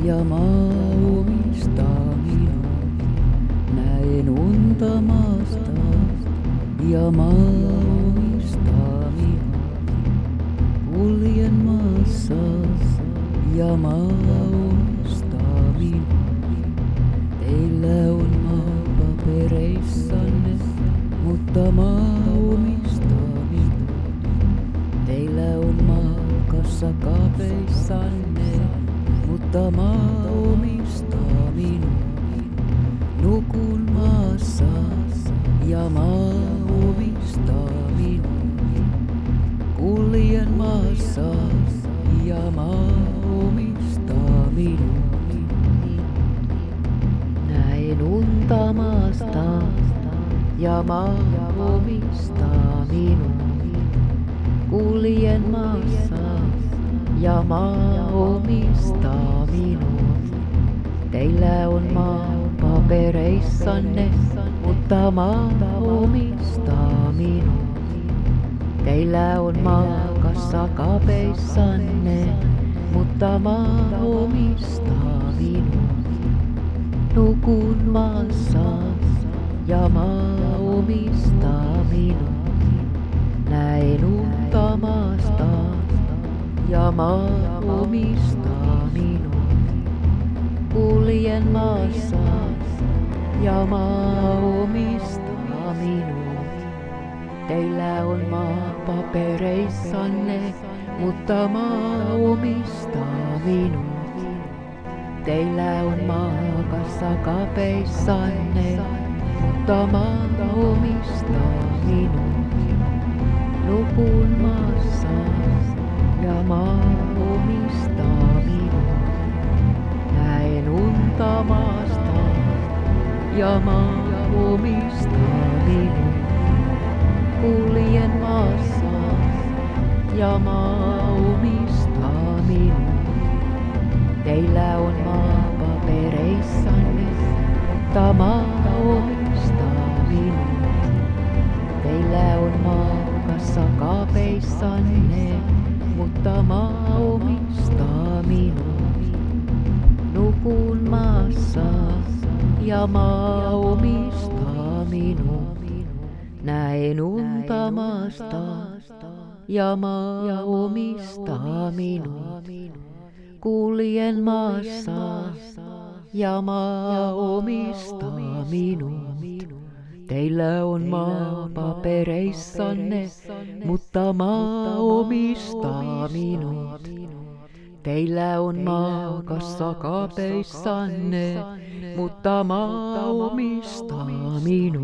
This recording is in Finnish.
ja maa omistaa minut. Näen unta maasta ja maa omistaa minut. Kuljen maassa ja maa omistaa minut. Teillä on maa papereissanne, mutta maa omistaa minut. Teillä on maa kassakaappeissanne, mutta maa omistaa minut. Nukun maassa ja maa omistaa minut. Kuljen maassa ja maa omistaa minut. Näin unta maasta ja maa omistaa minut. Kuljen maassa ja maa omistaa minut. Teillä on maa papereissanne, mutta maa omistaa minut. Teillä on maa kassakaappeissanne, mutta maa omistaa minut. Nukun maassa ja maa omistaa minut. Näen unta maasta ja maa omistaa minut. Kuljen maassa ja maa omistaa minut. Teillä on maa papereissanne, mutta maa omistaa minut. Teillä on maa kassakaappeissanne, mutta maa omistaa minut. Nukun maassa ja maa omistaa minut. Näen unta maasta ja maa omistaa minut. Kuljen maassa ja maa omistaa minut. Teillä on maa papereissanne, mutta maa omistaa minut. Teillä on maa kassakaappeissanne, mutta maa omistaa minut. Nukun maassa ja maa omistaa minut. Näen unta maasta ja maa omistaa minut. Kuljen maassa ja maa omistaa minut. Teillä on maa papereissanne, mutta maa omistaa minut. Teillä on maa kassakaappeissanne, mutta maa omistaa minut.